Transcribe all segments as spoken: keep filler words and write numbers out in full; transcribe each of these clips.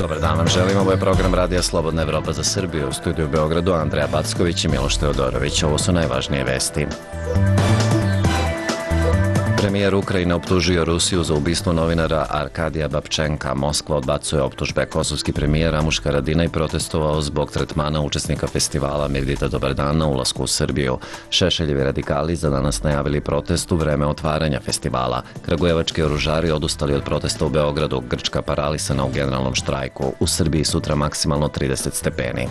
Dobar dan vam želim, ovo je program Radija Slobodna Evropa za Srbiju. U studiju u Beogradu Andreja Backović i Miloš Teodorović. Ovo su najvažnije vesti. Premijer Ukrajine optužio Rusiju za ubistvo novinara Arkadija Babčenka. Moskva odbacuje optužbe. Kosovski premijer Ramuš Haradinaj protestovao zbog tretmana učesnika festivala Mirdita Dobar dan na ulasku u Srbiju. Šešeljevi radikali za danas najavili protest u vreme otvaranja festivala. Kragujevački oružari odustali od protesta u Beogradu. Grčka paralisana u generalnom štrajku. U Srbiji sutra maksimalno trideset stepeni.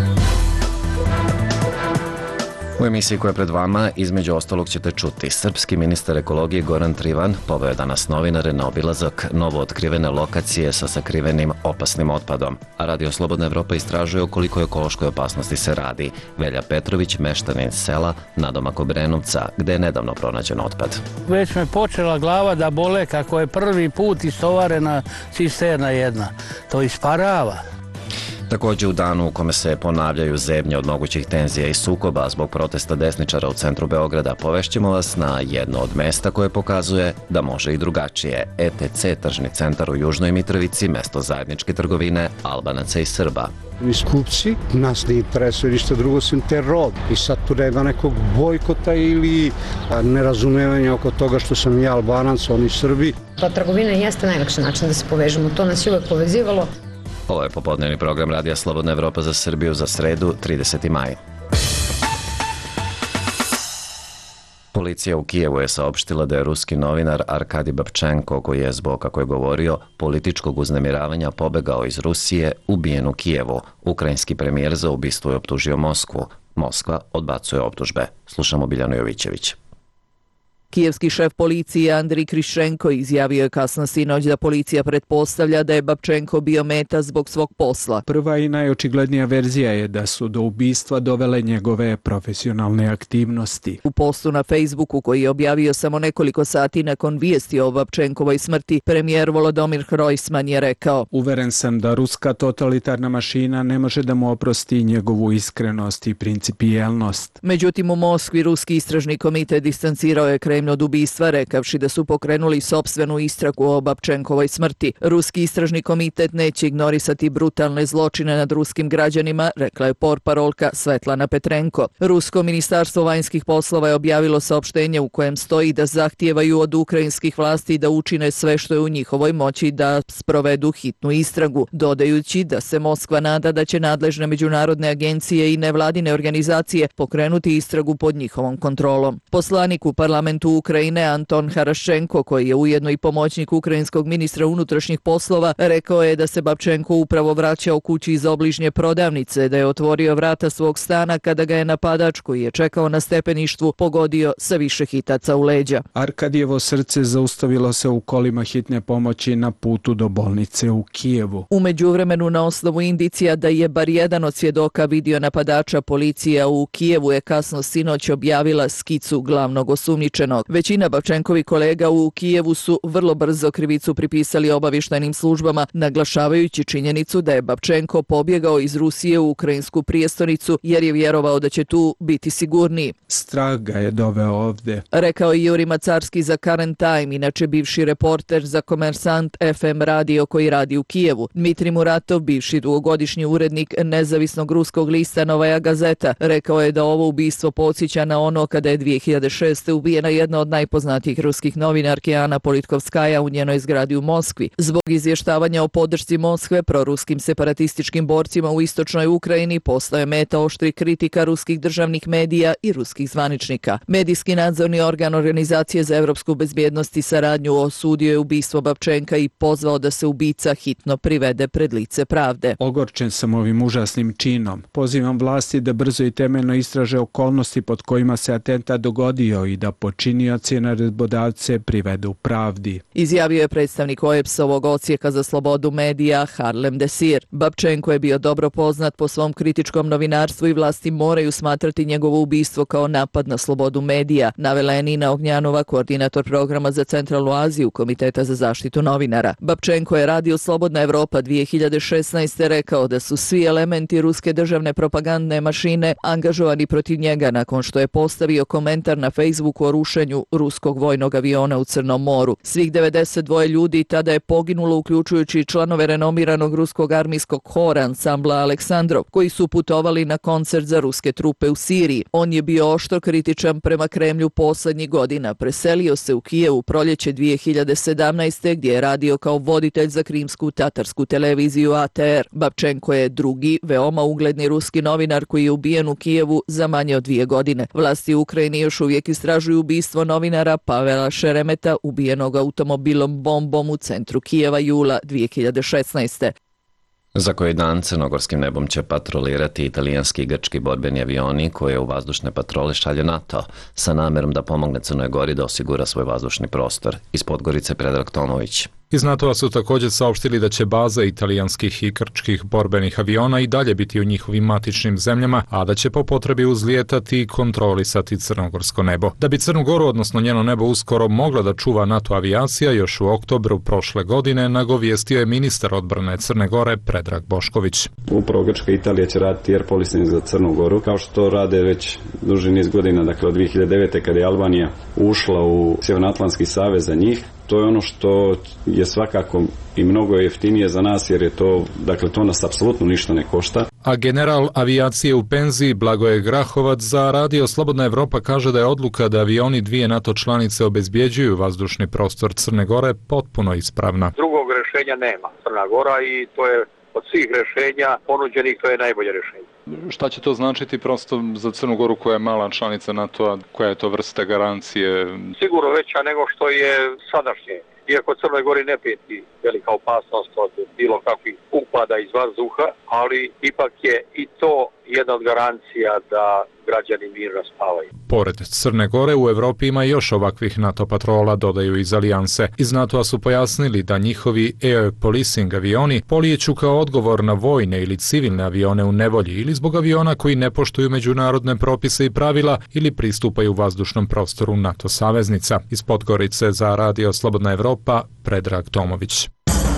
U emisiji koja je pred vama, između ostalog ćete čuti. Srpski ministar ekologije Goran Trivan poveo je danas novinare na obilazak novo otkrivene lokacije sa sakrivenim opasnim otpadom. A Radio Slobodna Evropa istražuje o koliko ekološkoj opasnosti se radi. Velja Petrović, meštanin sela, nadomak Obrenovca, gde je nedavno pronađen otpad. Već me počela glava da bole kako je prvi put istovarena cisterna jedna. To isparava. Također u danu u kome se ponavljaju zebnje od mogućih tenzija i sukoba zbog protesta desničara u centru Beograda, povešćemo vas na jedno od mesta koje pokazuje da može i drugačije. E T C, tržni centar u Južnoj Mitrovici, mesto zajedničke trgovine Albanaca i Srba. Iz kupci, nas ne interesuje ništa drugo sem teror. I sad tu nema nekog bojkota ili nerazumevanja oko toga što sam ja Albanac, oni Srbi. Ta trgovina jeste najlakši način da se povežemo, to nas je uvek povezivalo. Ovo je popodnevni program Radija Slobodna Evropa za Srbiju za sredu, trideseti maj. Policija u Kijevu je saopštila da je ruski novinar Arkadij Babčenko, koji je zbog, kako je govorio, političkog uznemiravanja pobegao iz Rusije, ubijen u Kijevu. Ukrajinski premijer za ubistvo je optužio Moskvu. Moskva odbacuje optužbe. Slušamo Biljanu Jovićević. Kijevski šef policije Andrij Krišenko izjavio je kasno sinoć da policija pretpostavlja da je Babčenko bio meta zbog svog posla. Prva i najočiglednija verzija je da su do ubistva dovele njegove profesionalne aktivnosti. U postu na Facebooku koji je objavio samo nekoliko sati nakon vijesti o Babčenkovoj smrti, premijer Volodymyr Hrojsman je rekao: Uveren sam da ruska totalitarna mašina ne može da mu oprosti njegovu iskrenost i principijelnost. Međutim, u Moskvi ruski istražni komitet distancirao je Kremlj od ubistva, rekavši da su pokrenuli sopstvenu istragu o Babčenkovoj smrti. Ruski istražni komitet neće ignorisati brutalne zločine nad ruskim građanima, rekla je portparolka Svetlana Petrenko. Rusko ministarstvo vanjskih poslova je objavilo saopštenje u kojem stoji da zahtijevaju od ukrajinskih vlasti da učine sve što je u njihovoj moći da sprovedu hitnu istragu, dodajući da se Moskva nada da će nadležne međunarodne agencije i nevladine organizacije pokrenuti istragu pod njihovom kontrolom. Poslanik u parlamentu Ukrajine Anton Haraščenko, koji je ujedno i pomoćnik ukrajinskog ministra unutrašnjih poslova, rekao je da se Babčenko upravo vraćao kući iz obližnje prodavnice, da je otvorio vrata svog stana kada ga je napadač, koji je čekao na stepeništvu, pogodio sa više hitaca u leđa. Arkadijevo srce zaustavilo se u kolima hitne pomoći na putu do bolnice u Kijevu. U međuvremenu, na osnovu indicija da je bar jedan od svjedoka vidio napadača, policija u Kijevu je kasno sinoć objavila skicu glavnog osumnjičenog. Većina Babčenkovi kolega u Kijevu su vrlo brzo krivicu pripisali obavještajnim službama, naglašavajući činjenicu da je Babčenko pobjegao iz Rusije u ukrajinsku prijestolnicu jer je vjerovao da će tu biti sigurniji. Strah ga je doveo ovdje, rekao je Juri Macarski za Current Time, inače bivši reporter za Komersant F M radio koji radi u Kijevu. Dmitrij Muratov, bivši dugogodišnji urednik nezavisnog ruskog lista Novaja Gazeta, rekao je da ovo ubistvo podsjeća na ono kada je dvije hiljade šeste ubijena jedna od najpoznatijih ruskih novinarki Ana Politkovskaja u njenoj zgradi u Moskvi. Zbog izvještavanja o podršci Moskve proruskim separatističkim borcima u istočnoj Ukrajini postao je meta oštrih kritika ruskih državnih medija i ruskih zvaničnika. Medijski nadzorni organ Organizacije za evropsku bezbjednost i saradnju osudio je ubistvo Babčenka i pozvao da se ubica hitno privede pred lice pravde. Ogorčen sam ovim užasnim činom. Pozivam vlasti da brzo i temeljno istraže okolnosti pod kojima se atentat dogodio i da počinioci i naredbodavce privedu pravdi. Izjavio je predstavnik O E P S-ovog odsjeka za slobodu medija Harlem Desir. Babčenko je bio dobro poznat po svom kritičkom novinarstvu i vlasti moraju smatrati njegovo ubistvo kao napad na slobodu medija, navela je Nina Ognjanova, koordinator programa za Centralnu Aziju Komiteta za zaštitu novinara. Babčenko je Radio Slobodna Evropa dvije hiljade šesnaeste. rekao da su svi elementi ruske državne propagandne mašine angažovani protiv njega nakon što je postavio komentar na Facebooku o rušenju uplitanju ruskog vojnog aviona u Crnom moru. Svih devedeset dvoje ljudi tada je poginulo, uključujući članove renomiranog ruskog armijskog hora ansambla Aleksandrov, koji su putovali na koncert za ruske trupe u Siriji. On je bio oštro kritičan prema Kremlju poslednjih godina. Preselio se u Kijev u proljeće dvije hiljade sedamnaeste. gdje je radio kao voditelj za krimsku tatarsku televiziju A T R. Babčenko je drugi, veoma ugledni ruski novinar koji je ubijen u Kijevu za manje od dvije godine. Vlasti u Ukrajini još uvijek istražuju ubistvo novinara Pavela Šeremeta, ubijenog automobilom bombom u centru Kijeva jula dvije hiljade šesnaeste. Za koji dan crnogorskim nebom će patrolirati italijanski i grčki borbeni avioni koje u vazdušne patrole šalje NATO sa namerom da pomogne Crnoj Gori da osigura svoj vazdušni prostor. Iz Podgorice Predrag Tomović. Iz NATO-a su također saopštili da će baza italijanskih i grčkih borbenih aviona i dalje biti u njihovim matičnim zemljama, a da će po potrebi uzlijetati i kontrolisati crnogorsko nebo. Da bi Crnu Goru, odnosno njeno nebo, uskoro mogla da čuva NATO avijacija, još u oktobru prošle godine nagovijestio je ministar odbrane Crne Gore Predrag Bošković. Upravo Grčka i Italija će raditi air policing za Crnu Goru, kao što to rade već duži niz godina, dakle od dvije hiljade devete. kada je Albanija ušla u Sjevernoatlantski savez za njih. To je ono što je svakako i mnogo jeftinije za nas, jer je to, dakle, to nas apsolutno ništa ne košta. A general avijacije u penziji Blagoje Grahovac za Radio Slobodna Evropa kaže da je odluka da avioni dvije NATO članice obezbjeđuju vazdušni prostor Crne Gore potpuno ispravna. Drugog rješenja nema Crna Gora i to je od svih rješenja ponuđenih, to je najbolje rješenje. Šta će to značiti prosto za Crnu Goru koja je mala članica NATO-a, koja je to vrsta garancije? Sigurno veća nego što je sadašnje. Iako Crnoj Gori ne prijeti velika opasnost od bilo kakvih upada iz vazduha, ali ipak je i to jedna od garancija da građani mirno spavaju. Pored Crne Gore u Evropi ima još ovakvih NATO patrola, dodaju iz alijanse. Iz NATO-a su pojasnili da njihovi air policing avioni polijeću kao odgovor na vojne ili civilne avione u nevolji ili zbog aviona koji ne poštuju međunarodne propise i pravila ili pristupaju vazdušnom prostoru NATO saveznica. Iz Podgorice za Radio Slobodna Evropa Predrag Tomović.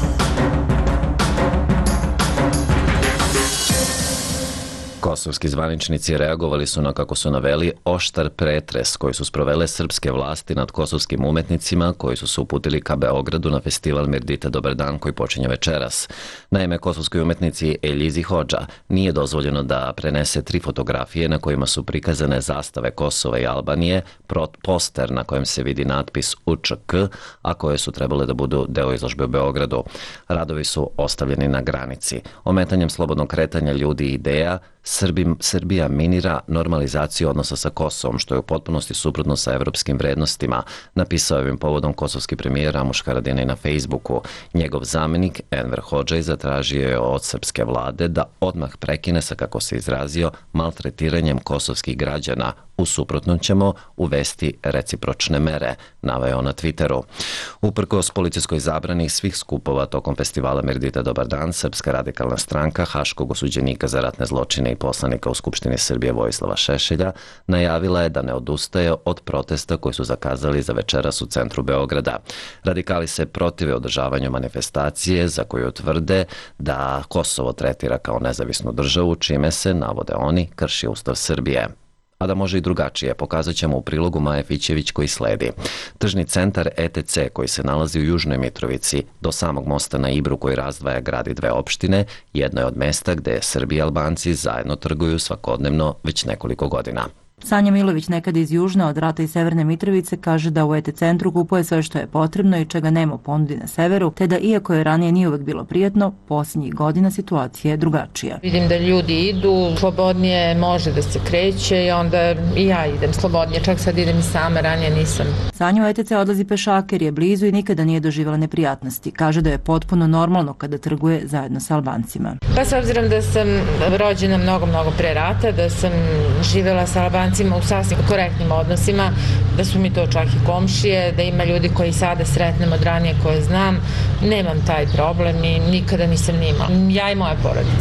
Kosovski zvaničnici reagovali su na, kako su naveli, oštar pretres koji su sprovele srpske vlasti nad kosovskim umetnicima koji su se uputili ka Beogradu na festival Mirdita Dobar dan koji počinje večeras. Naime, kosovskoj umetnici Eljizi Hodža nije dozvoljeno da prenese tri fotografije na kojima su prikazane zastave Kosova i Albanije, poster na kojem se vidi natpis U Č K, a koje su trebale da budu deo izložbe u Beogradu. Radovi su ostavljeni na granici. Ometanjem slobodnog kretanja ljudi i ideja, Srbim, Srbija minira normalizaciju odnosa sa Kosovom, što je u potpunosti suprotno sa evropskim vrednostima, napisao je ovim povodom kosovski premijer Ramuš Haradinaj na Facebooku. Njegov zamjenik Enver Hodžaj zatražio je od srpske vlade da odmah prekine sa, kako se izrazio, maltretiranjem kosovskih građana. U suprotnom ćemo uvesti recipročne mere, naveo na Twitteru. Uprkos policijskoj zabrani svih skupova tokom festivala Mirdita Dobar dan, Srpska radikalna stranka haškog osuđenika za ratne zločine i poslanika u Skupštini Srbije Vojislava Šešelja najavila je da ne odustaje od protesta koji su zakazali za večeras u centru Beograda. Radikali se protive održavanju manifestacije za koju tvrde da Kosovo tretira kao nezavisnu državu, čime se, navode oni, krši Ustav Srbije. A da može i drugačije, pokazat ćemo u prilogu Maje Fićević koji sledi. Tržni centar E T C koji se nalazi u Južnoj Mitrovici do samog mosta na Ibru koji razdvaja grad i dve opštine, jedno je od mesta gde Srbi i Albanci zajedno trguju svakodnevno već nekoliko godina. Sanja Milović, nekad iz Južne, od Rata i Severne Mitrovice, kaže da u E T centru kupuje sve što je potrebno i čega nema u ponudi na severu, te da iako je ranije nije uvek bilo prijatno, posljednjih godina situacija je drugačija. Vidim da ljudi idu, slobodnije može da se kreće i onda i ja idem slobodnije, čak sad idem i sama, ranije nisam. Sanja u E T C odlazi pešaka jer je blizu i nikada nije doživjela neprijatnosti. Kaže da je potpuno normalno kada trguje zajedno sa Albancima. Pa s obzirom da sam rođena mnogo, mnogo pre rata, da sam živjela sa Albancima u sasvim korektnim odnosima, da su mi to čak i komšije, da ima ljudi koji sada sretnem od ranije koje znam, nemam taj problem i nikada nisam ni imala. Ja i moja porodica.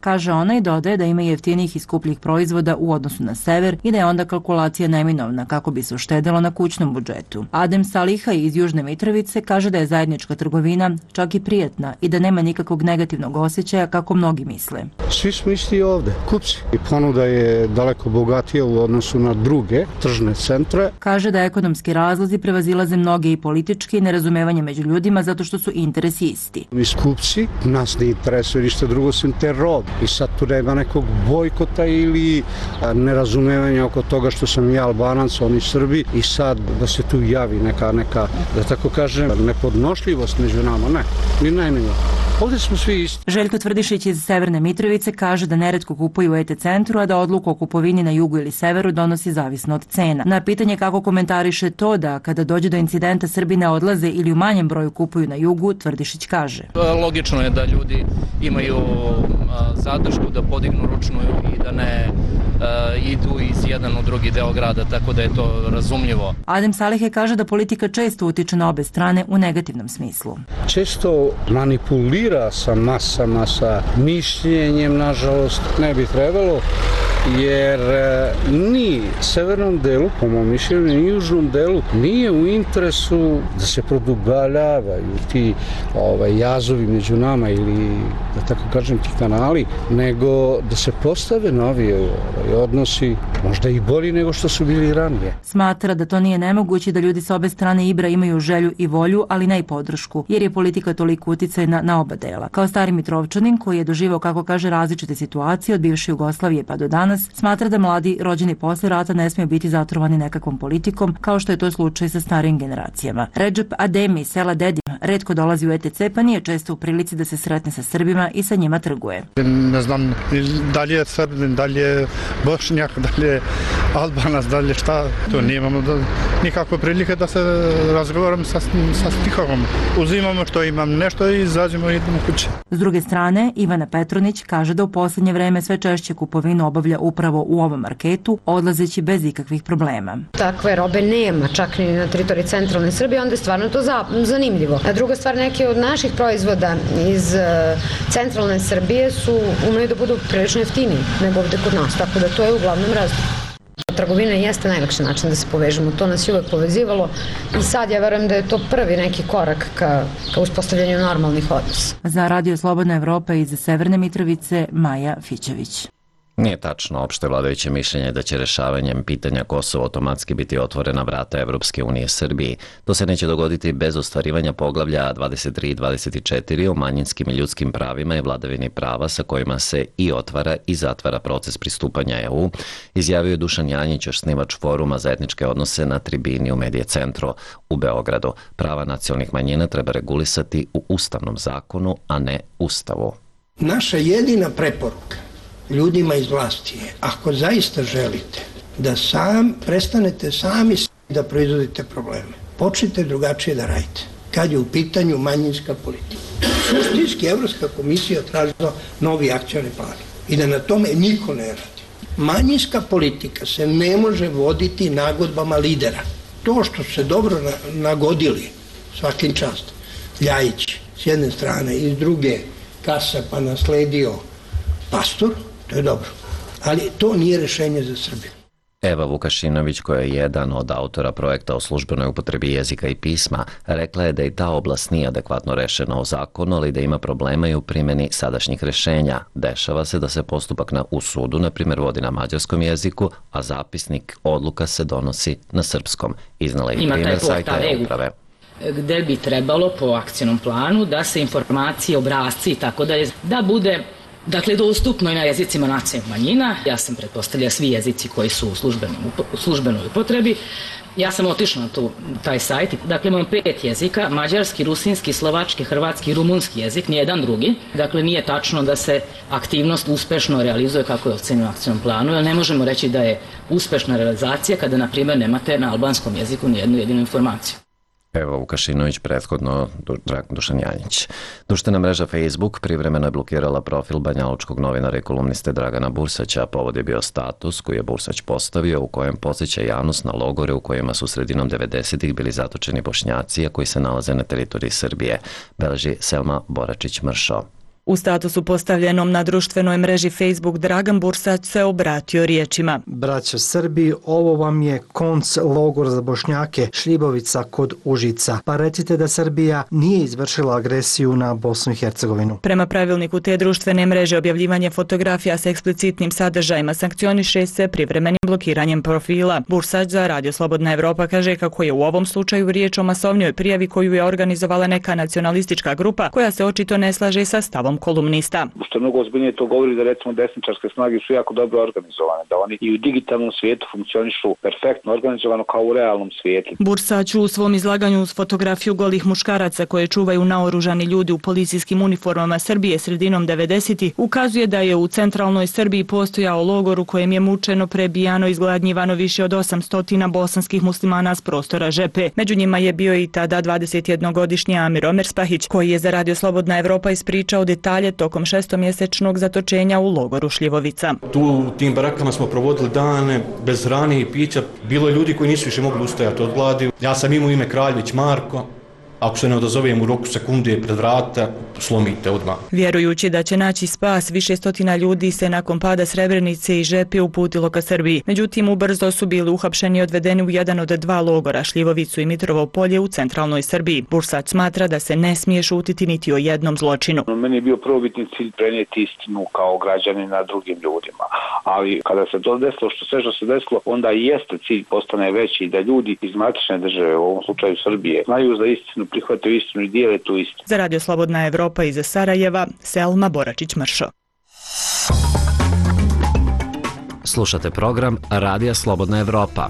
kaže ona i dodaje da ima jeftinijih i skupljih proizvoda u odnosu na sever i da je onda kalkulacija neminovna kako bi se uštedelo na kućnom budžetu. Adem Saliha iz Južne Mitrovice kaže da je zajednička trgovina čak i prijatna i da nema nikakvog negativnog osjećaja kako mnogi misle. Svi smo isti ovde, kupci. I ponuda je daleko bogatija u odnosu na druge tržne centre. Kaže da ekonomski razlozi prevazilaze mnoge i politički i nerazumevanje među ljudima zato što su interesi isti. Mi skupci, nas ne interesuje ništa drugo sem te rob. I sad tu nema nekog bojkota ili nerazumevanja oko toga što sam ja Albanac, oni Srbi i sad da se tu javi neka, neka da tako kažem, nepodnošljivost među nama, ne, ni najmanje. Ovdje smo svi isti. Željko Tvrdišić iz Severne Mitrovice kaže da neretko kupuju u E T centru, a da odluku o kupovini na jugu ili severu donosi zavisno od cena. Na pitanje kako komentariše to da kada dođe do incidenta Srbi ne odlaze ili u manjem broju kupuju na jugu, Tvrdišić kaže. Logično je da ljudi imaju zadršku da podignu ručnu i da ne idu iz jedan u drugi deo grada, tako da je to razumljivo. Adem Salihe kaže da politika često utiče na obe strane u negativnom smislu. Često manipulira sa masama, sa mišljenjem, nažalost, ne bi trebalo, jer ni severnom delu, po mom mišljenju, ni južnom delu nije u interesu da se produbljavaju ti ovaj, jazovi među nama ili, da tako kažem, ti kanali, nego da se postave novi ovaj, odnosi, možda i bolji nego što su bili ranije. Smatra da to nije nemoguće, da ljudi sa obe strane Ibra imaju želju i volju, ali ne i podršku, jer je politika toliko uticajna na oba dela. Kao stari Mitrovčanin koji je doživao, kako kaže, različite situacije od bivše Jugoslavije pa do danas, smatra da mladi rođeni posle rata ne smiju biti zatrovani nekakvom politikom, kao što je to slučaj sa starijim generacijama. Redžep Ademi, sela Dedim, retko dolazi u E T C, pa nije često u prilici da se sretne sa Srbima i sa njima trguje. Ne znam da li je Srbin, da li je Bošnjak, da li je Albanac, da li je šta. To nemamo nikakve prilike da se razgovaram sa, sa stihovom. Uzimamo što imam nešto i izađemo i idemo kuće. S druge strane, Ivana Petronić kaže da u posljednje vreme sve češće kupovinu obavlja upravo u ovom marketu, odlazeći bez ikakvih problema. Takve robe nema, čak ni na teritoriji centralne Srbije, onda je stvarno to za, zanimljivo. A druga stvar, neke od naših proizvoda iz centralne Srbije su umeju da budu prilično jeftiniji nego ovde kod nas, tako da to je uglavnom razlog. Trgovina jeste najlakši način da se povežemo, to nas je uvek povezivalo i sad ja verujem da je to prvi neki korak ka, ka uspostavljanju normalnih odnosa. Za Radio Slobodna Evropa iz Severne Mitrovice, Maja Fićević. Nije tačno, opšte vladajuće mišljenje da će rešavanjem pitanja Kosova automatski biti otvorena vrata Evropske unije Srbiji. To se neće dogoditi bez ostvarivanja poglavlja dvadeset tri i dvadeset četiri o manjinskim i ljudskim pravima i vladavini prava sa kojima se i otvara i zatvara proces pristupanja E U, izjavio je Dušan Janjić, osnivač foruma za etničke odnose na tribini u Medije centru u Beogradu. Prava nacionalnih manjina treba regulisati u Ustavnom zakonu, a ne Ustavu. Naša jedina preporuka ljudima iz vlasti je, ako zaista želite da sam prestanete sami da proizvodite probleme, počnite drugačije da radite. Kad je u pitanju manjinska politika. Suštinski Evropska komisija tražila novi akcioni plan i da na tome niko ne radi. Manjinska politika se ne može voditi nagodbama lidera. To što su se dobro nagodili, svakim čast, Ljajić s jedne strane i s druge Kasa pa nasledio Pastor, to je dobro, ali to nije rešenje za Srbiju. Eva Vukašinović, koja je jedan od autora projekta o službenoj upotrebi jezika i pisma, rekla je da i ta oblast nije adekvatno rešena u zakonu, ali da ima problema i u primjeni sadašnjih rešenja. Dešava se da se postupak na, u sudu, na primjer, vodi na mađarskom jeziku, a zapisnik odluka se donosi na srpskom. Iznala je i primjer sajta e-uprave. Gde bi trebalo po akcijnom planu da se informacije, obrazci i tako dalje, da bude dakle dostupno i na jezicima nacionalnih manjina. Ja sam pretpostavlja svi jezici koji su u službenoj upotrebi. Ja sam otišla na tu, taj sajt, dakle imam pet jezika, mađarski, rusinski, slovački, hrvatski i rumunski jezik, nijedan drugi. Dakle nije tačno da se aktivnost uspešno realizuje kako je ocenjeno u akcijnom planu, jer ne možemo reći da je uspešna realizacija kada, na primjer, nemate na albanskom jeziku nijednu jedinu informaciju. Evo Vukašinović, prethodno Dušan Janjić. Društvena mreža Facebook privremeno je blokirala profil banjalučkog novinara i kolumniste Dragana Bursaća. Povod je bio status koji je Bursać postavio u kojem podsjeća javnost na logore u kojima su sredinom devedesetih bili zatočeni Bošnjaci, a koji se nalaze na teritoriji Srbije, beleži Selma Boračić-Mršo. U statusu postavljenom na društvenoj mreži Facebook Dragan Bursać se obratio riječima: Braćo Srbi, ovo vam je konc logor za Bošnjake Šljibovica kod Užica. Pa recite da Srbija nije izvršila agresiju na Bosnu i Hercegovinu. Prema pravilniku te društvene mreže objavljivanje fotografija s eksplicitnim sadržajima sankcioniše se privremenim blokiranjem profila. Bursać za Radio Slobodna Evropa kaže kako je u ovom slučaju riječ o masovnoj prijavi koju je organizovala neka nacionalistička grupa koja se očito ne slaže sa stavom kolumnista. Što mnogo ozbiljnije to govori da recimo desničarske snage su jako dobro organizovane, da oni i u digitalnom svijetu funkcionišu perfektno organizovano kao u realnom svijetu. Bursać u svom izlaganju uz fotografiju golih muškaraca koje čuvaju naoružani ljudi u policijskim uniformama Srbije sredinom devedesetih ukazuje da je u centralnoj Srbiji postojao logor u kojem je mučeno, prebijano i izgladnjivano više od osamsto bosanskih muslimana s prostora Žepe. Među njima je bio i tada dvadesetjednogodišnji Amir Omerspahić, koji je za Radio Slobodna Evropa ispričao detalje tokom šestomjesečnog zatočenja u logoru Šljivovica. Tu u tim barakama smo provodili dane bez hrane i pića. Bilo je ljudi koji nisu više mogli ustajati od gladi. Ja sam imao ime Kraljević Marko. Ako se ne odazovem u roku sekunde pred vrata, slomite odmah. Vjerujući da će naći spas, više stotina ljudi se nakon pada Srebrenice i Žepe uputilo ka Srbiji. Međutim, ubrzo su bili uhapšeni i odvedeni u jedan od dva logora, Šljivovicu i Mitrovo polje u centralnoj Srbiji. Bursać smatra da se ne smije šutiti niti o jednom zločinu. Meni je bio prvobitni cilj prenijeti istinu kao građanin na drugim ljudima. Ali kada se to desilo, što sve što se desilo, onda i jeste cilj postane veći, da ljudi iz matične države, u ovom slučaju Srbije, znaju za istinu, prihvataju istinu i dijele tu istinu. Za Radio Slobodna Evropa iz Sarajeva, Selma Boračić-Mršo. Slušate program Radija Slobodna Evropa.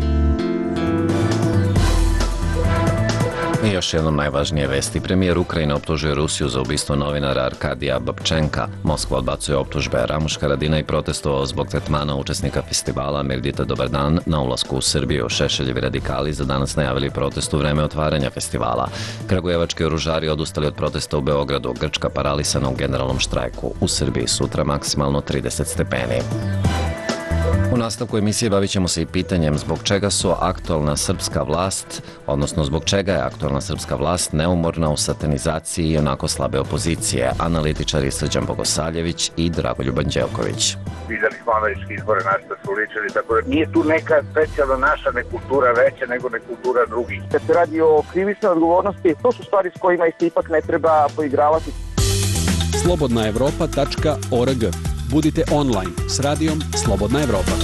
I još jednom najvažnije vesti. Premijer Ukrajine optužuje Rusiju za ubistvo novinara Arkadija Babčenka. Moskva odbacuje optužbe Ramuš Haradinaj i protestovao zbog tretmana učesnika festivala Mevdita Dobar dan na ulasku u Srbiju. Šešeljevi radikali za danas najavili protest u vreme otvaranja festivala. Kragujevački oružari odustali od protesta u Beogradu. Grčka paralisana u generalnom štrajku. U Srbiji sutra maksimalno trideset stepeni. U nastavku emisije bavit ćemo se i pitanjem zbog čega su aktualna srpska vlast, odnosno zbog čega je aktualna srpska vlast neumorna u satanizaciji i onako slabe opozicije. Analitičari Srđan Bogosaljević i Dragoljub Anđelković. Vidjeli smo američki izbore na što su ličili, tako da nije tu neka specijalna naša nekultura veća nego nekultura drugih. Kad se radi o krivičnoj odgovornosti, to su stvari s kojima se ipak ne treba poigravati. slobodna evropa tačka org. Budite online s radijom Slobodna Evropa.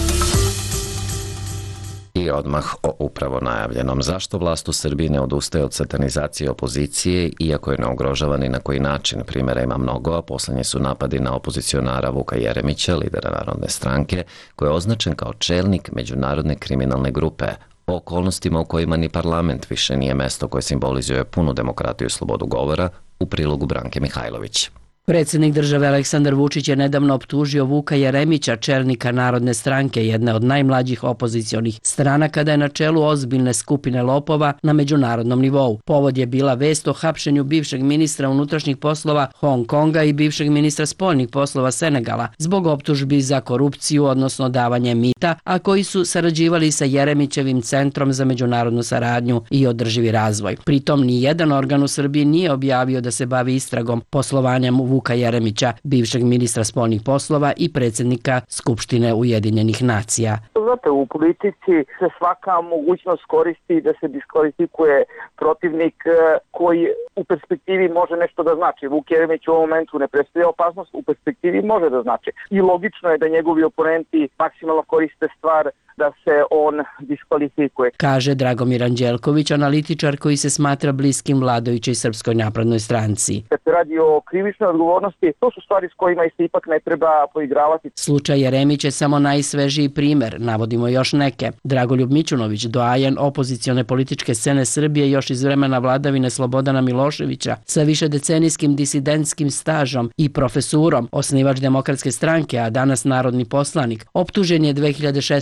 I odmah o upravo najavljenom. Zašto vlast u Srbiji ne odustaje od satanizacije opozicije, iako je ne ugrožava ni na koji način? Primjera ima mnogo, a posljednji su napadi na opozicionara Vuka Jeremića, lidera Narodne stranke, koji je označen kao čelnik međunarodne kriminalne grupe. O okolnostima u kojima ni parlament više nije mesto koje simbolizuje punu demokratiju i slobodu govora, u prilogu Branke Mihajlović. Predsjednik države Aleksandar Vučić je nedavno optužio Vuka Jeremića, čelnika Narodne stranke, jedne od najmlađih opozicionih stranaka, da je na čelu ozbiljne skupine lopova na međunarodnom nivou. Povod je bila vest o hapšenju bivšeg ministra unutrašnjih poslova Hong Konga i bivšeg ministra spoljnih poslova Senegala zbog optužbi za korupciju, odnosno davanje mita, a koji su sarađivali sa Jeremićevim Centrom za međunarodnu saradnju i održivi razvoj. Pritom ni jedan organ u Srbiji nije objavio da se bavi istragom poslovanja Vuka Jeremića, bivšeg ministra spoljnih poslova i predsjednika Skupštine Ujedinjenih nacija. Znate, u politici se svaka mogućnost koristi da se diskvalifikuje protivnik koji u perspektivi može nešto da znači. Vuk Jeremić u ovom momentu ne predstavlja opasnost, u perspektivi može da znači. I logično je da njegovi oponenti maksimalno koriste stvar da se on diskvalifikuje. Kaže Dragomir Anđelković, analitičar koji se smatra bliskim vladajućoj Srpskoj naprednoj stranci. Kad se radi o krivičnoj odgovornosti, to su stvari s kojima se ipak ne treba poigravati. Slučaj Jeremić je samo najsvežiji primjer, navodimo još neke. Dragoljub Mićunović, doajen opozicione političke scene Srbije još iz vremena vladavine Slobodana Miloševića, sa višedecenijskim disidentskim stažom i profesurom, osnivač Demokratske stranke, a danas narodni poslanik, optužen je dve hiljade šesnaeste godine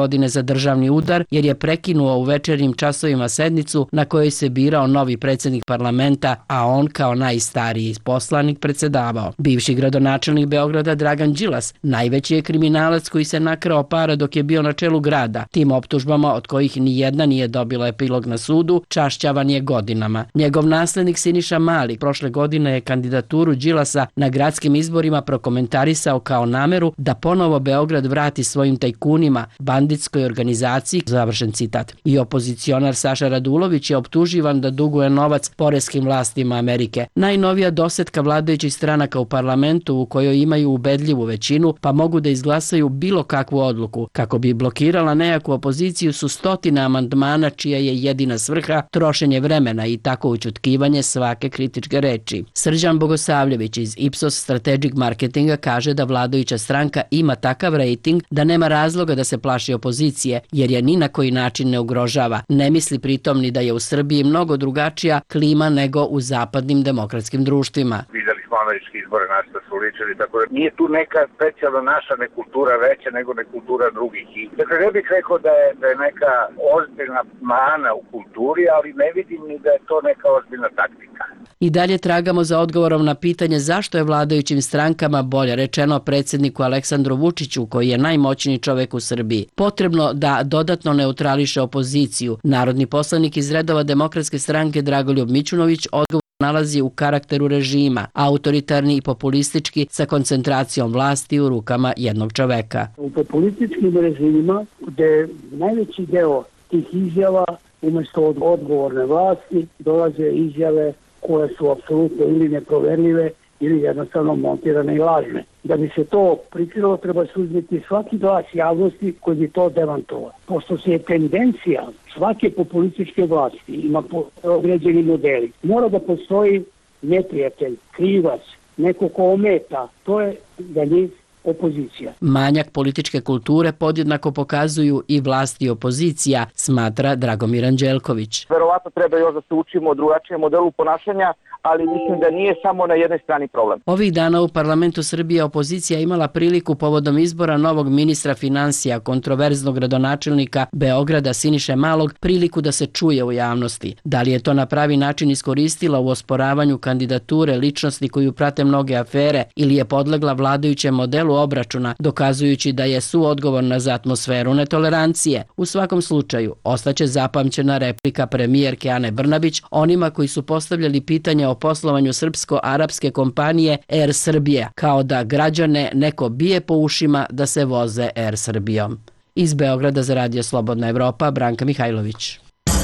godine za državni udar jer je prekinuo u večernjim časovima sednicu na kojoj se birao novi predsjednik parlamenta, a on kao najstariji poslanik predsedavao. Bivši gradonačelnik Beograda Dragan Đilas najveći je kriminalac koji se nakrao para dok je bio na čelu grada. Tim optužbama, od kojih ni jedna nije dobila epilog na sudu, čašćavan je godinama. Njegov naslednik Siniša Mali prošle godine je kandidaturu Đilasa na gradskim izborima prokomentarisao kao nameru da ponovo Beograd vrati svojim tajkunima, banditskoj organizaciji, završen citat. I opozicionar Saša Radulović je optuživan da duguje novac poreskim vlastima Amerike. Najnovija dosetka vladajućih stranaka u parlamentu u kojoj imaju ubedljivu većinu pa mogu da izglasaju bilo kakvu odluku. Kako bi blokirala nejaku opoziciju su stotine amandmana čija je jedina svrha trošenje vremena i tako ućutkivanje svake kritičke reči. Srđan Bogosavljević iz Ipsos Strategic Marketinga kaže da vladajuća stranka ima takav rejting da nema razloga da se plaši opozicije jer je ni na koji način ne ugrožava. Ne misli pritom ni da je u Srbiji mnogo drugačija klima nego u zapadnim demokratskim društvima. Videli smo američki izbore na što su ličili, tako da nije tu neka specijalna naša nekultura veća nego nekultura drugih. I, dakle, ne bih rekao da je, da je neka ozbiljna mana u kulturi, ali ne vidim ni da je to neka ozbiljna taktika. I dalje tragamo za odgovorom na pitanje zašto je vladajućim strankama, bolje rečeno predsjedniku Aleksandru Vučiću, koji je najmoćniji čovek u Srbiji, potrebno da dodatno neutrališe opoziciju. Narodni poslanik iz redova Demokratske stranke Dragoljub Mićunović odgovor nalazi u karakteru režima, autoritarni i populistički sa koncentracijom vlasti u rukama jednog čoveka. U populističkim režimima gde najveći deo tih izjava umjesto od odgovorne vlasti dolaze izjave koje su apsolutno ili neproverljive ili jednostavno montirane i lažne. Da bi se to prikrilo, treba suzbiti svaki glas javnosti koji bi to demantovao. Pošto se je tendencija svake populističke vlasti, ima određeni modeli, mora da postoji neprijatelj, krivac, neko ko ometa, to je za njih opozicija. Manjak političke kulture podjednako pokazuju i vlasti i opozicija, smatra Dragomir Anđelković. Verovatno treba još da se učimo o drugačijem modelu ponašanja, ali mislim da nije samo na jednoj strani problem. Ovih dana u parlamentu Srbije opozicija imala priliku povodom izbora novog ministra finansija, kontroverznog gradonačelnika Beograda Siniše Malog, priliku da se čuje u javnosti. Da li je to na pravi način iskoristila u osporavanju kandidature ličnosti koju prate mnoge afere ili je podlegla vladajućem modelu obračuna, dokazujući da je suodgovorna za atmosferu netolerancije? U svakom slučaju, ostaće zapamćena replika premijerke Ane Brnabić onima koji su postavljali pitanje o poslovanju srpsko-arapske kompanije Air Srbija, kao da građane neko bije po ušima da se voze Air Srbijom. Iz Beograda za Radio Slobodna Evropa, Branka Mihajlović.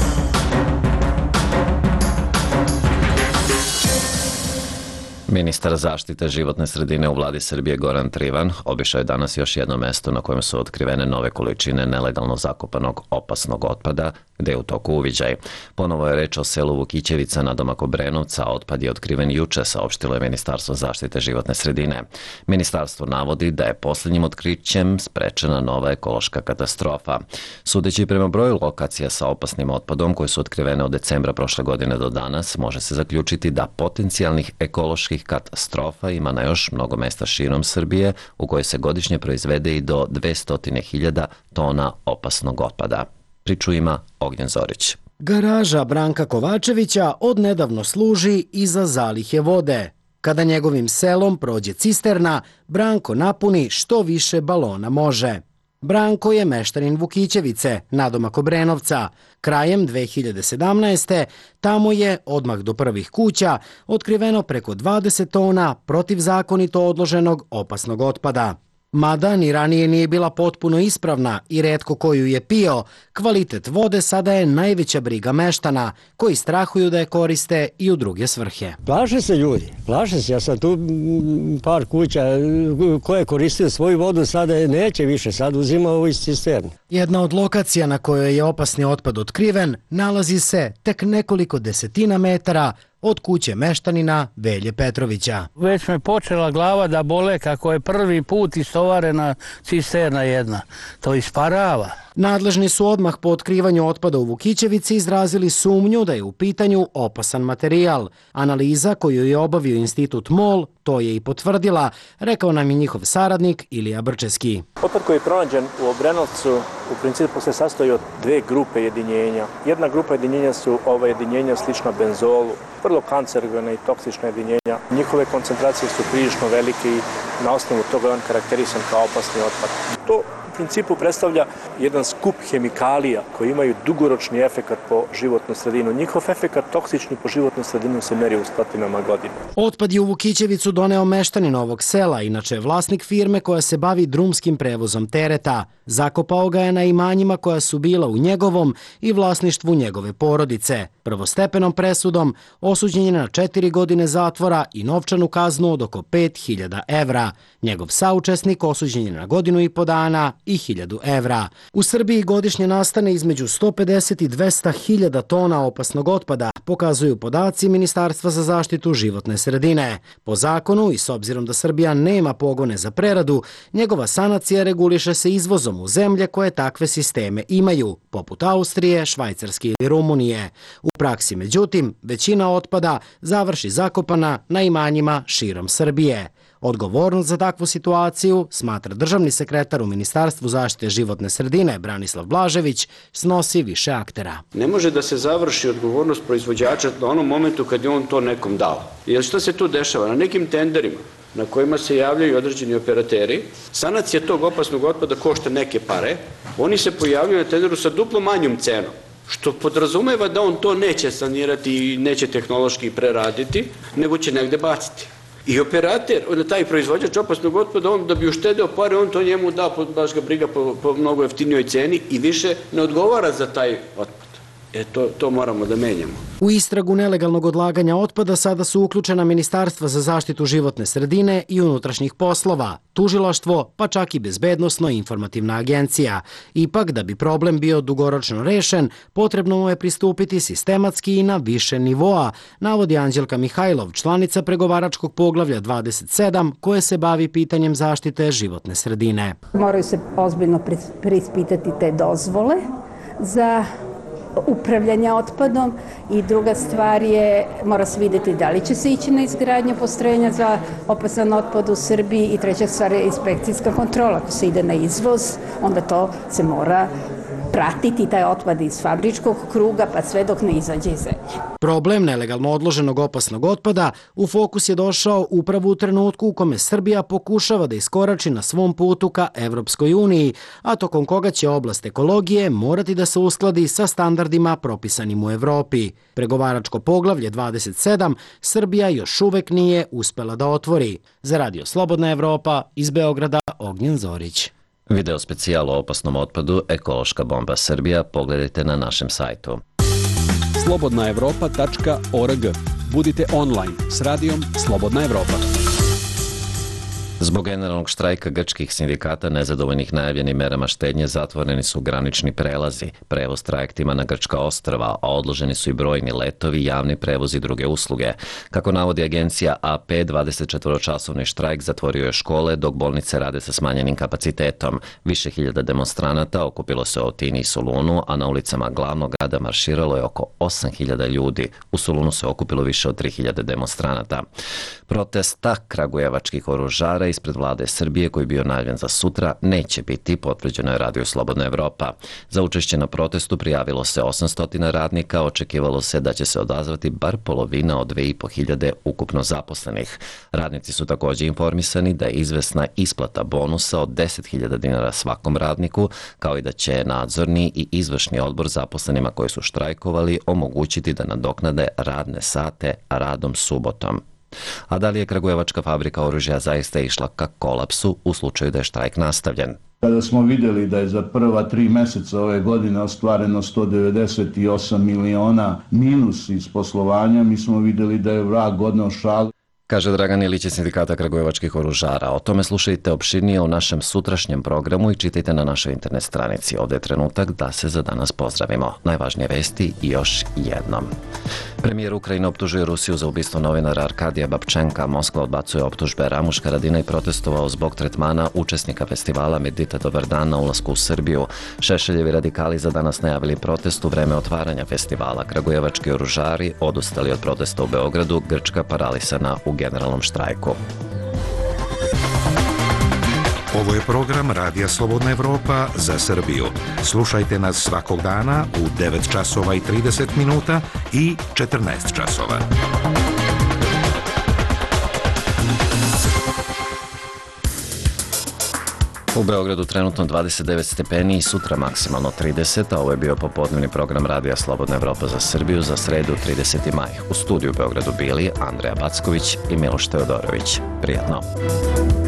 Ministar zaštite životne sredine u vladi Srbije Goran Trivan obišao je danas još jedno mesto na kojem su otkrivene nove količine nelegalno zakopanog opasnog otpada, gde je u toku uviđaj. Ponovo je reč o selu Vukićevica na domak Obrenovca, a otpad je otkriven juče, saopštilo je Ministarstvo zaštite životne sredine. Ministarstvo navodi da je posljednjim otkrićem sprečena nova ekološka katastrofa. Sudeći prema broju lokacija sa opasnim otpadom koje su otkrivene od decembra prošle godine do danas, može se zaključiti da potencijalnih ekoloških katastrofa ima na još mnogo mesta širom Srbije u kojoj se godišnje proizvede i do dvesta hiljada tona opasnog otpada. Priču ima Ognjen Zorić. Garaža Branka Kovačevića odnedavno služi i za zalihe vode. Kada njegovim selom prođe cisterna, Branko napuni što više balona može. Branko je meštanin Vukićevice, nadomak Obrenovca. Krajem dve hiljade sedamnaeste. tamo je, odmah do prvih kuća, otkriveno preko dvadeset tona protivzakonito odloženog opasnog otpada. Mada ni ranije nije bila potpuno ispravna i retko koju je pio, kvalitet vode sada je najveća briga meštana, koji strahuju da je koriste i u druge svrhe. Plaše se ljudi, plaše se. Ja sam tu par kuća koje koristio svoju vodu, sada je neće više, sad uzima ovo iz cisterne. Jedna od lokacija na kojoj je opasni otpad otkriven nalazi se tek nekoliko desetina metara od kuće meštanina Velje Petrovića. Već me počela glava da bole kako je prvi put istovarena cisterna jedna. To isparava. Nadležni su odmah po otkrivanju otpada u Vukićevici izrazili sumnju da je u pitanju opasan materijal. Analiza koju je obavio institut MOL to je i potvrdila, rekao nam je njihov saradnik Ilija Brčeski. Otpad koji je pronađen u Obrenovcu u principu se sastoji od dve grupe jedinjenja. Jedna grupa jedinjenja su ova jedinjenja slična benzolu, vrlo kancerogena i toksična jedinjenja. Njihove koncentracije su prilično velike i na osnovu toga je on karakterisan kao opasni otpad. To u principu predstavlja jedan skup hemikalija koji imaju dugoročni efekat po životnu sredinu. Njihov efekat toksični po životnu sredinu se meri u stotinama godina. Otpad je u Vukićevicu doneo meštanin ovog sela, inače je vlasnik firme koja se bavi drumskim prevozom tereta. Zakopao ga je na imanjima koja su bila u njegovom i vlasništvu njegove porodice. Prvostepenom presudom osuđen je na četiri godine zatvora i novčanu kaznu od oko pet hiljada evra. Njegov saučesnik osuđen je na godinu i po dana i hiljadu evra. U Srbiji godišnje nastane između sto pedeset i dvesta hiljada tona opasnog otpada, pokazuju podaci Ministarstva za zaštitu životne sredine. Po zakonu i s obzirom da Srbija nema pogone za preradu, njegova sanacija reguliše se izvozom u zemlje koje takve sisteme imaju, poput Austrije, Švajcarske ili Rumunije. U praksi, međutim, većina otpada završi zakopana na imanjima širom Srbije. Odgovornost za takvu situaciju, smatra državni sekretar u Ministarstvu zaštite životne sredine Branislav Blažević, snosi više aktera. Ne može da se završi odgovornost proizvođača na onom momentu kad je on to nekom dao. Jer što se tu dešava? Na nekim tenderima na kojima se javljaju određeni operateri, sanacija tog opasnog otpada košta neke pare, oni se pojavljaju na tenderu sa duplo manjom cenom, što podrazumeva da on to neće sanirati i neće tehnološki preraditi, nego će negde baciti. I operater, onda taj proizvođač opasnog otpada, on da bi uštedeo pare, on to njemu da, baš ga briga po, po mnogo jeftinijoj ceni i više ne odgovara za taj otpad. E, to, to moramo da menjamo. U istragu nelegalnog odlaganja otpada sada su uključena Ministarstva za zaštitu životne sredine i unutrašnjih poslova, tužilaštvo, pa čak i Bezbednosno-informativna agencija. Ipak, da bi problem bio dugoročno rešen, potrebno mu je pristupiti sistematski i na više nivoa, navodi Anđelka Mihajlov, članica pregovaračkog poglavlja dvadeset sedam, koje se bavi pitanjem zaštite životne sredine. Moraju se ozbiljno preispitati te dozvole za upravljanja otpadom i druga stvar je, mora se vidjeti da li će se ići na izgradnju postrojenja za opasan otpad u Srbiji i treća stvar je inspekcijska kontrola. Ako se ide na izvoz, onda to se mora pratiti taj otpad iz fabričkog kruga pa sve dok ne izađe iz zemlje. Problem nelegalno odloženog opasnog otpada u fokus je došao upravo u trenutku u kome Srbija pokušava da iskorači na svom putu ka Evropskoj uniji, a tokom koga će oblast ekologije morati da se uskladi sa standardima propisanim u Evropi. Pregovaračko poglavlje dvadeset sedam Srbija još uvek nije uspela da otvori. Za Radio Slobodna Evropa iz Beograda Ognjen Zorić. Video specijal o opasnom otpadu Ekološka bomba Srbija pogledajte na našem sajtu. slobodna evropa tačka org. Budite online s radijom Slobodna Evropa. Zbog generalnog štrajka grčkih sindikata nezadovoljnih najavljenim merama štednje zatvoreni su granični prelazi, prevoz trajektima na grčka ostrva, a odloženi su i brojni letovi, javni prevoz i druge usluge. Kako navodi agencija A P, dvadesetčetvoročasovni štrajk zatvorio je škole, dok bolnice rade sa smanjenim kapacitetom. Više hiljada demonstranata okupilo se u Atini i Solunu, a na ulicama glavnog grada marširalo je oko osam hiljada ljudi. U Solunu se okupilo više od tri hiljade demonstranata. Protesta kragujevačkih oružara ispred vlade Srbije, koji je bio najavljen za sutra, neće biti, potvrđeno je Radio Slobodna Evropa. Za učešće na protestu prijavilo se osamsto radnika, očekivalo se da će se odazvati bar polovina od dve i po hiljade ukupno zaposlenih. Radnici su također informisani da je izvesna isplata bonusa od deset hiljada dinara svakom radniku, kao i da će nadzorni i izvršni odbor zaposlenima koji su štrajkovali omogućiti da nadoknade radne sate radom subotom. A da li je kragujevačka fabrika oružja zaista išla ka kolapsu u slučaju da je štrajk nastavljen? Kada smo vidjeli da je za prva tri meseca ove godine ostvareno sto devedeset osam miliona minus iz poslovanja, mi smo vidjeli da je vrag odneo šalu. Kaže Dragan Ilić iz Sindikata kragujevačkih oružara. O tome slušajte opširnije u našem sutrašnjem programu i čitajte na našoj internet stranici. Ovdje je trenutak da se za danas pozdravimo. Najvažnije vesti još jednom. Premijer Ukrajine optužuje Rusiju za ubistvo novinara Arkadija Babčenka. Moskva odbacuje optužbe. Ramuš Haradinaj protestovao zbog tretmana učesnika festivala Medita dobar dan na ulasku u Srbiju. Šešeljevi radikali za danas najavili protest u vreme otvaranja festivala. Kragujevački oružari odustali od protesta u Beogradu, Grčka paralisana u generalnom štrajku. Ovo je program Radija Slobodna Evropa za Srbiju. Slušajte nas svakog dana u devet časova i trideset minuta i četrnaest časova. U Beogradu trenutno dvadeset devet stepeni i sutra maksimalno trideset, a ovo je bio popodnevni program Radija Slobodna Evropa za Srbiju za sredu trideseti maj. U studiju u Beogradu bili Andreja Backović i Miloš Teodorović. Prijatno.